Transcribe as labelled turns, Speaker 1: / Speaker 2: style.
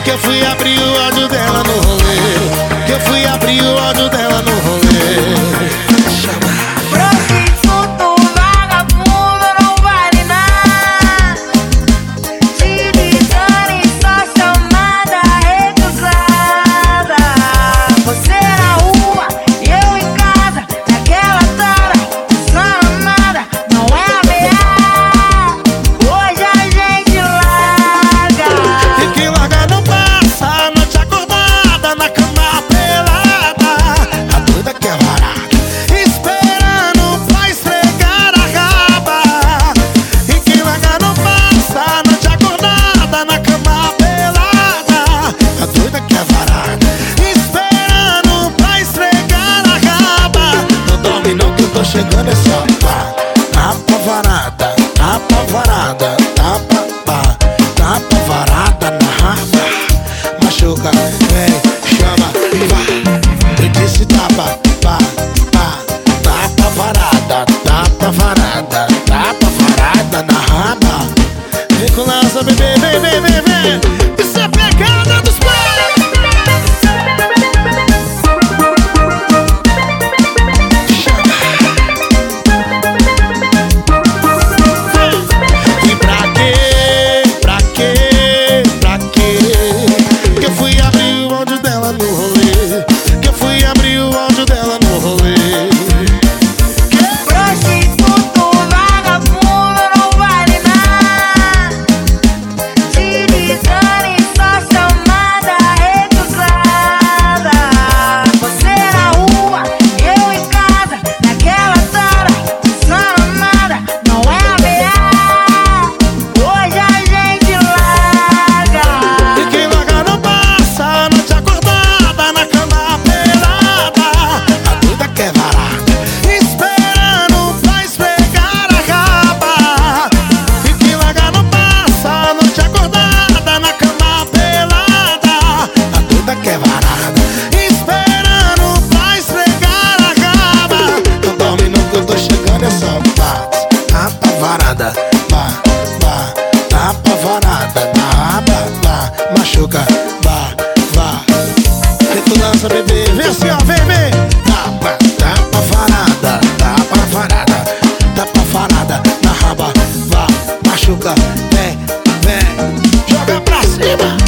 Speaker 1: Que eu fui abrir o áudio dela no rolê. Que eu fui abrir o áudio dela no rolê.
Speaker 2: Prostituto, vagabundo, não vale nada. Te ligando em só chamada recusada. Você na rua, eu em casa, naquela tara, usando nada, não é ameaça. Hoje a gente larga.
Speaker 1: E quem larga não passa a noite acordada na cama pelada. A doida quer varar, esperando pra esfregar a raba. E quem larga não passa a noite acordada na cama pelada. A doida quer varar, esperando pra esfregar a raba. Não dorme não que eu tô chegando, é só tapa varada, tapa varada, tapa varada na raba. Machuca, vem, chama, vá. Eu disse tapa, tapa varada, tapa varada, tapa varada na raba. Vem com lança, bebê, vem. Isso é pegada dos pais. E pra quê? Que eu fui abrir o áudio dela no rolê. Que eu fui abrir o áudio dela no rolê.
Speaker 2: Prostituto, vagabundo, não vale nada. Te ligando em só chamada recusada. Você na rua, eu em casa, naquela tara, usando nada, não é ameaça. Hoje a gente larga.
Speaker 1: E quem larga não passa a noite acordada na cama pelada. A doida quer varar, esperando pra esfregar a raba. E quem larga não passa a noite acordada na cama pelada. A doida quer varar, esperando pra esfregar a raba. Não dorme não que eu tô chegando, é só tapa varada, tapa varada na raba, machuca, vá. Vem tu lança, bebê, vem assim, ó, vem. Tapa varada, tapa varada na raba, vá, machuca, vem, joga pra cima.